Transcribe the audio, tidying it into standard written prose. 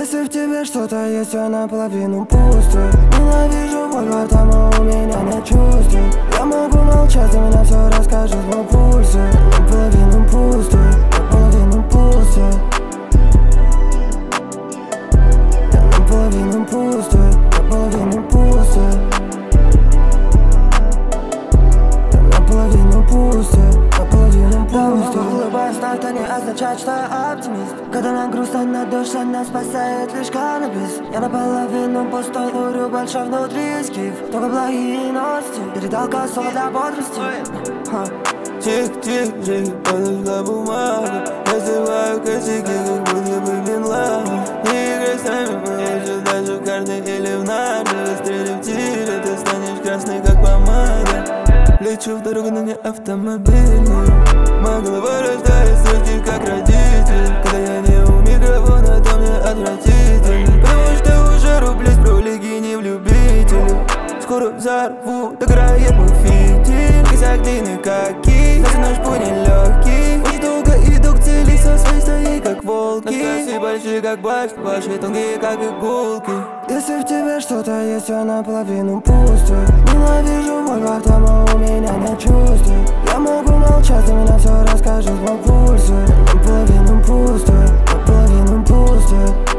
Если в тебе что-то есть, все наполовину пусто. Ненавижу боль во рту, но у меня нет чувств. Я могу молчать, за меня все расскажет мой пульс. Наполовину пусто, наполовину пусто. Я наполовину пусто, наполовину пусто. Я наполовину пусто, наполовину пусто. Улыбаюсь, но это не означает, что я оптимист. Когда на грустно, на душе нас спасает лишь каннабис. Я наполовину пустой, курю большой внутри скиф. Только благие новости, передалка слова для бодрости. Тих-тих, жить, подожгла бумагу. Я срываю косяки, как будто бы Бен Ладен. Не играй с нами, мы лучше даже в карты или в нарды. Выстрелив в тире, ты станешь красной, как помада. Лечу в дорогу, но не автомобильную. Моя голова рождает строчки, как родитель. Когда я не у микрофона, то мне отвратительно. Потому что уже рублюсь, про лиги не в любителю. Скоро взорву, догорает мой фитиль. Косяк длинный, как кисть, но наш путь нелегкий. Очень долго иду к цели, со своей стаей, как волки. Носки большие, как башни, ваши тонкие, как иголки. Если в тебе что-то есть, все наполовину пусто. Ненавижу боль во рту, но у меня нет чувств. Я могу молчать, за меня все расскажет мой пульс. Наполовину пусто, наполовину пусто.